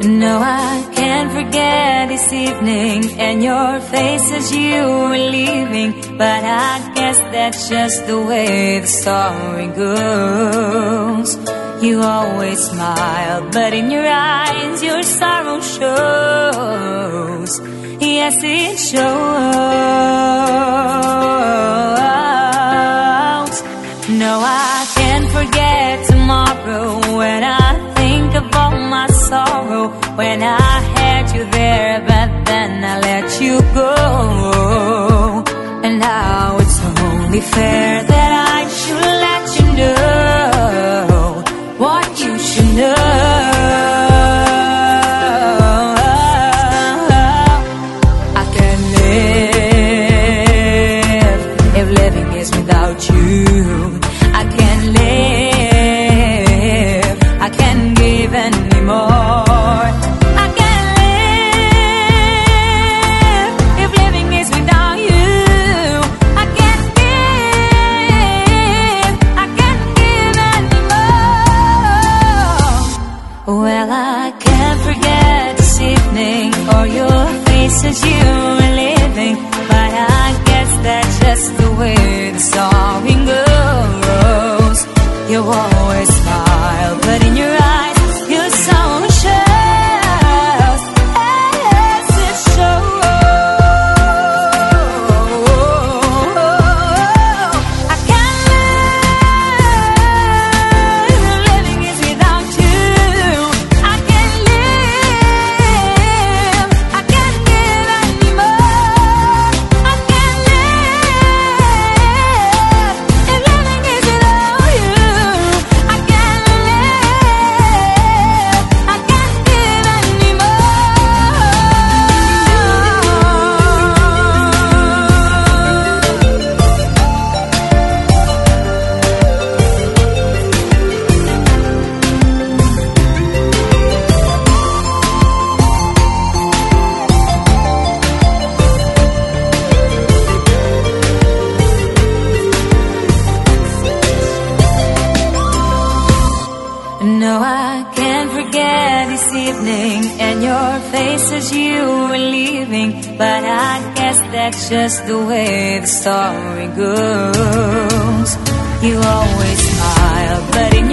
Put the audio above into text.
No, I can't forget this evening and your face as you were leaving. But I guess that's just the way the story goes. You always smile, but in your eyes your sorrow shows. Yes, it shows. No, I can't forget tomorrow when I think of all my sorrow. When I had you there, but then I let you go. And now it's only fair that I should let you know what you should know. I can't live if living is without you. I can't live, I can't give anymore. I can't live if living is without you. I can't give, I can't give anymore. Well, I can't forget this evening or your face as you were living. But I guess that's just the way the story goes. You always smile, but in your eyes your soul shows. Yes, it shows. I can't live, living is without you. I can't live, I can't give anymore. I can't live if living is without you. I can't live, I can't give No, I can't forget this evening and your face as you were leaving. But I guess that's just the way the story goes. You always smile, but in